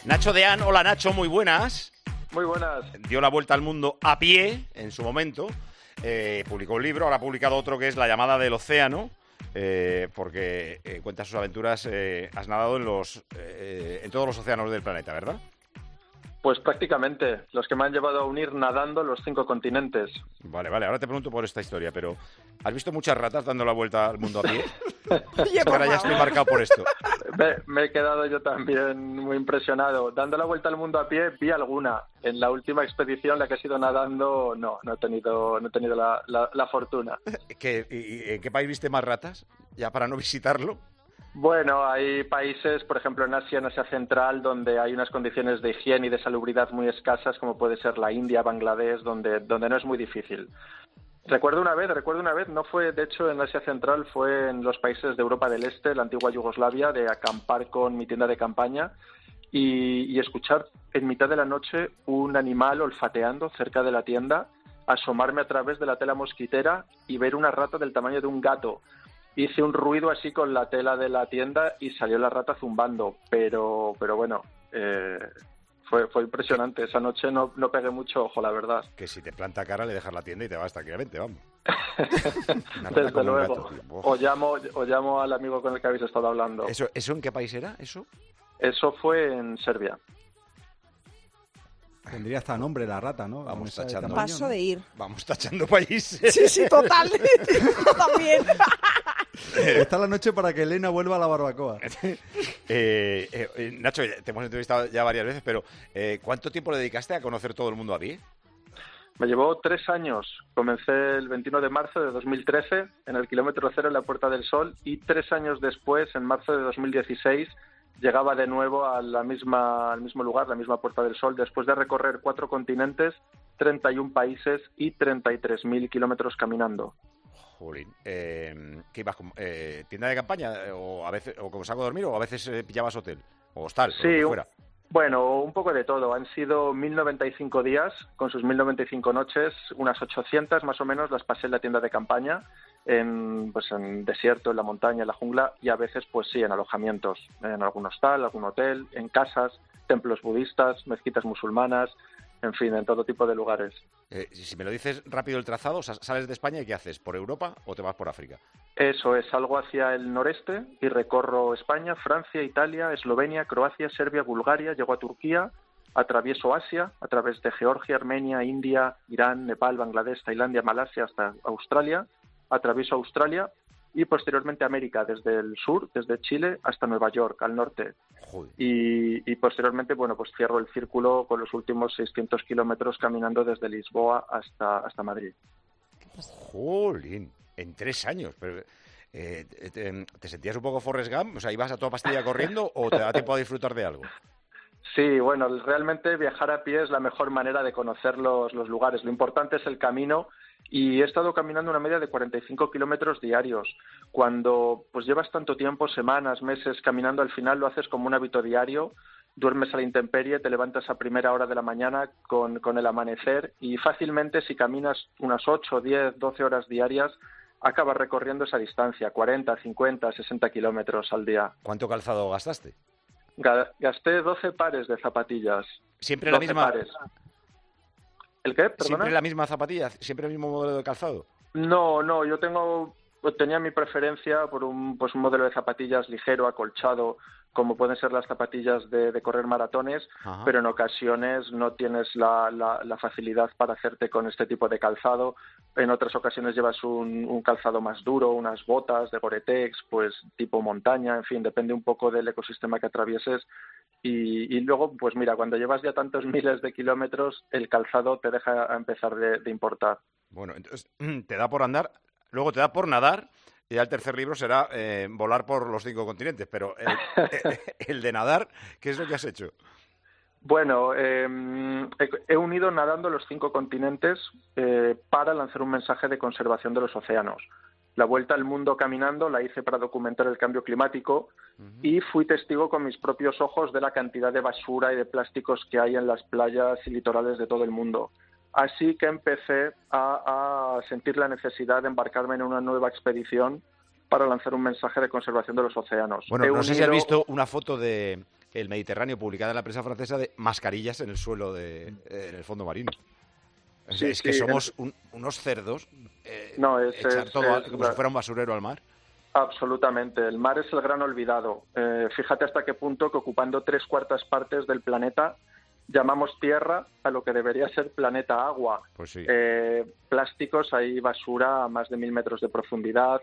Nacho Deán, hola Nacho, muy buenas. Muy buenas. Dio la vuelta al mundo a pie en su momento, publicó un libro, ahora ha publicado otro que es La llamada del océano, porque cuenta sus aventuras, has nadado en todos los océanos del planeta, ¿verdad? Pues prácticamente, los que me han llevado a unir nadando los 5 continentes. Vale, ahora te pregunto por esta historia, pero ¿has visto muchas ratas dando la vuelta al mundo a pie? Es que ahora ya estoy marcado por esto. Me he quedado yo también muy impresionado. Dando la vuelta al mundo a pie, vi alguna. En la última expedición, la que he sido nadando, no he tenido la fortuna. ¿Y en qué país viste más ratas? Ya para no visitarlo. Bueno, hay países, por ejemplo en Asia Central, donde hay unas condiciones de higiene y de salubridad muy escasas, como puede ser la India, Bangladesh, donde no es muy difícil. Recuerdo una vez, no fue de hecho en Asia Central, fue en los países de Europa del Este, la antigua Yugoslavia, de acampar con mi tienda de campaña y escuchar en mitad de la noche un animal olfateando cerca de la tienda, asomarme a través de la tela mosquitera y ver una rata del tamaño de un gato. Hice un ruido así con la tela de la tienda y salió la rata zumbando, pero bueno, fue impresionante. Esa noche no pegué mucho ojo, la verdad. Que si te planta cara le dejas la tienda y te vas tranquilamente, vamos. Desde luego. O llamo al amigo con el que habéis estado hablando. ¿Eso en qué país era? Eso fue en Serbia. Tendría hasta nombre la rata, ¿no? Vamos tachando. Paso de ir. Vamos tachando países. Sí, total. También. Está la noche para que Elena vuelva a la barbacoa. Nacho, te hemos entrevistado ya varias veces, pero ¿cuánto tiempo le dedicaste a conocer todo el mundo a pie? Me llevó 3 años. Comencé el 21 de marzo de 2013 en el kilómetro 0 en la Puerta del Sol y 3 años después, en marzo de 2016, llegaba de nuevo al mismo lugar, la misma Puerta del Sol, después de recorrer 4 continentes, 31 países y 33.000 kilómetros caminando. Jolín. ¿Qué ibas con tienda de campaña o a veces o como saco de dormir o a veces pillabas hotel o hostal? Sí, fuera? Bueno, un poco de todo. Han sido 1.095 días con sus 1.095 noches, unas 800 más o menos las pasé en la tienda de campaña, en desierto, en la montaña, en la jungla y a veces pues sí, en alojamientos, en algún hostal, algún hotel, en casas, templos budistas, mezquitas musulmanas, en fin, en todo tipo de lugares. Si me lo dices rápido el trazado, ¿sales de España y qué haces? ¿Por Europa o te vas por África? Eso es, salgo hacia el noreste y recorro España, Francia, Italia, Eslovenia, Croacia, Serbia, Bulgaria, llego a Turquía, atravieso Asia a través de Georgia, Armenia, India, Irán, Nepal, Bangladesh, Tailandia, Malasia hasta Australia, atravieso Australia y posteriormente América, desde el sur, desde Chile hasta Nueva York, al norte. Y posteriormente, bueno, pues cierro el círculo con los últimos 600 kilómetros caminando desde Lisboa hasta Madrid. ¡Jolín! En 3 años. Pero, ¿te sentías un poco Forrest Gump? O sea, ¿ibas a toda pastilla corriendo o te da tiempo a disfrutar de algo? Sí, bueno, realmente viajar a pie es la mejor manera de conocer los lugares. Lo importante es el camino y he estado caminando una media de 45 kilómetros diarios. Cuando pues llevas tanto tiempo, semanas, meses caminando, al final lo haces como un hábito diario, duermes a la intemperie, te levantas a primera hora de la mañana con el amanecer y fácilmente si caminas unas 8, 10, 12 horas diarias, acabas recorriendo esa distancia, 40, 50, 60 kilómetros al día. ¿Cuánto calzado gastaste? Gasté 12 pares de zapatillas. ¿Siempre la misma? Pares. ¿El qué? ¿Perdona? ¿Siempre la misma zapatilla? ¿Siempre el mismo modelo de calzado? No, yo tenía mi preferencia por un modelo de zapatillas ligero, acolchado, como pueden ser las zapatillas de correr maratones, Ajá. Pero en ocasiones no tienes la facilidad para hacerte con este tipo de calzado. En otras ocasiones llevas un calzado más duro, unas botas de Gore-Tex, pues tipo montaña, en fin, depende un poco del ecosistema que atravieses. Y luego, pues mira, cuando llevas ya tantos miles de kilómetros, el calzado te deja empezar de importar. Bueno, entonces te da por andar, luego te da por nadar. Y ya el tercer libro será volar por los 5 continentes, pero el de nadar, ¿qué es lo que has hecho? Bueno, he unido nadando los 5 continentes para lanzar un mensaje de conservación de los océanos. La vuelta al mundo caminando la hice para documentar el cambio climático y fui testigo con mis propios ojos de la cantidad de basura y de plásticos que hay en las playas y litorales de todo el mundo. Así que empecé a sentir la necesidad de embarcarme en una nueva expedición para lanzar un mensaje de conservación de los océanos. Bueno, no sé si has visto una foto de el Mediterráneo, publicada en la prensa francesa, de mascarillas en el suelo en el fondo marino. Sí, es que sí, somos unos cerdos. No, echar todo como si fuera un basurero al mar. Absolutamente. El mar es el gran olvidado. Fíjate hasta qué punto que ocupando 3/4 partes del planeta llamamos tierra a lo que debería ser planeta agua. Pues sí. Plásticos, hay basura a más de 1000 metros de profundidad,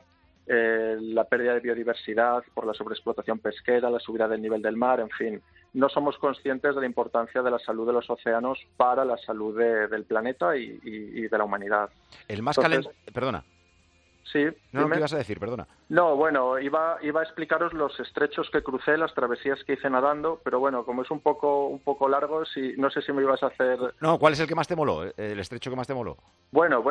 la pérdida de biodiversidad por la sobreexplotación pesquera, la subida del nivel del mar, en fin. No somos conscientes de la importancia de la salud de los océanos para la salud del planeta y de la humanidad. El más calentito... Perdona. Sí, no, ¿qué ibas a decir? Perdona. No, bueno, iba a explicaros los estrechos que crucé, las travesías que hice nadando, pero bueno, como es un poco largo, no sé si me ibas a hacer... No, ¿cuál es el que más te moló? ¿El estrecho que más te moló? Bueno,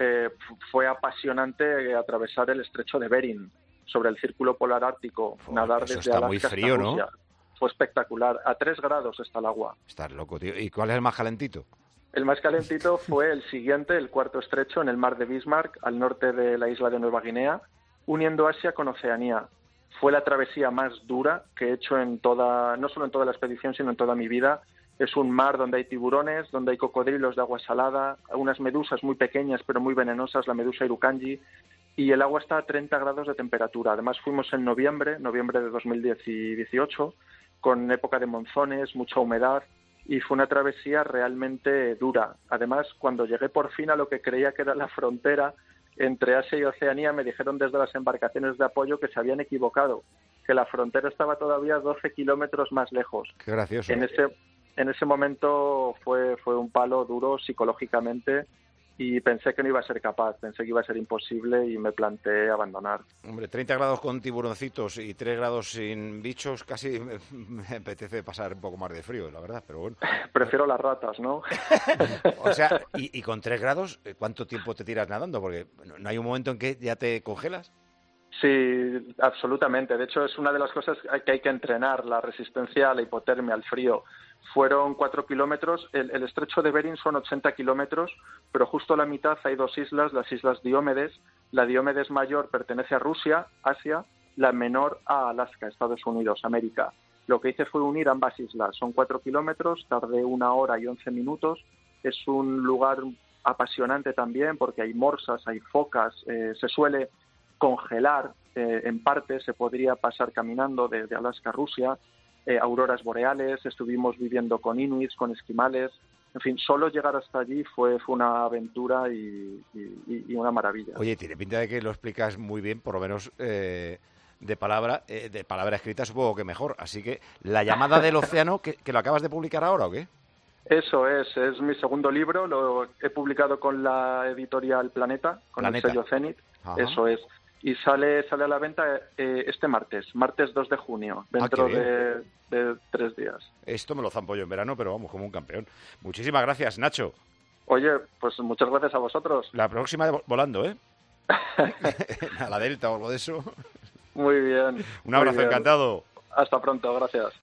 fue apasionante atravesar el estrecho de Bering, sobre el círculo polar ártico, nadar eso desde está Alaska muy frío, hasta Rusia. ¿no? Fue espectacular. A 3 grados está el agua. Estás loco, tío. ¿Y cuál es el más calentito? El más calentito fue el siguiente, el cuarto estrecho, en el mar de Bismarck, al norte de la isla de Nueva Guinea, uniendo Asia con Oceanía. Fue la travesía más dura que he hecho no solo en toda la expedición, sino en toda mi vida. Es un mar donde hay tiburones, donde hay cocodrilos de agua salada, unas medusas muy pequeñas pero muy venenosas, la medusa Irukandji, y el agua está a 30 grados de temperatura. Además fuimos en noviembre de 2018, con época de monzones, mucha humedad, y fue una travesía realmente dura. Además, cuando llegué por fin a lo que creía que era la frontera entre Asia y Oceanía, me dijeron desde las embarcaciones de apoyo que se habían equivocado, que la frontera estaba todavía 12 kilómetros más lejos. Qué gracioso. En ese momento fue un palo duro psicológicamente, y pensé que no iba a ser capaz, pensé que iba a ser imposible y me planteé abandonar. Hombre, 30 grados con tiburoncitos y 3 grados sin bichos, casi me apetece pasar un poco más de frío, la verdad, pero bueno. Prefiero las ratas, ¿no? O sea, y con 3 grados, ¿cuánto tiempo te tiras nadando? Porque ¿no hay un momento en que ya te congelas? Sí, absolutamente. De hecho, es una de las cosas que hay que entrenar, la resistencia a la hipotermia, al frío. Fueron 4 kilómetros, el estrecho de Bering son 80 kilómetros, pero justo a la mitad hay 2 islas, las islas Diómedes. La Diómedes mayor pertenece a Rusia, Asia, la menor a Alaska, Estados Unidos, América. Lo que hice fue unir ambas islas. Son 4 kilómetros, tardé 1 hora y 11 minutos. Es un lugar apasionante también porque hay morsas, hay focas, se suele congelar, en parte se podría pasar caminando de Alaska a Rusia, auroras boreales, estuvimos viviendo con inuits, con esquimales, en fin, solo llegar hasta allí fue una aventura y una maravilla. Oye, tiene pinta de que lo explicas muy bien, por lo menos de palabra escrita supongo que mejor, así que La llamada del océano, que lo acabas de publicar ahora, ¿o qué? Eso es mi segundo libro, lo he publicado con la editorial Planeta, con el sello Zenit. Ajá. Eso es. Y sale a la venta este martes 2 de junio, dentro de 3 días. Esto me lo zampo yo en verano, pero vamos, como un campeón. Muchísimas gracias, Nacho. Oye, pues muchas gracias a vosotros. La próxima volando, ¿eh? A la Delta o algo de eso. Muy bien. Un abrazo, encantado. Hasta pronto, gracias.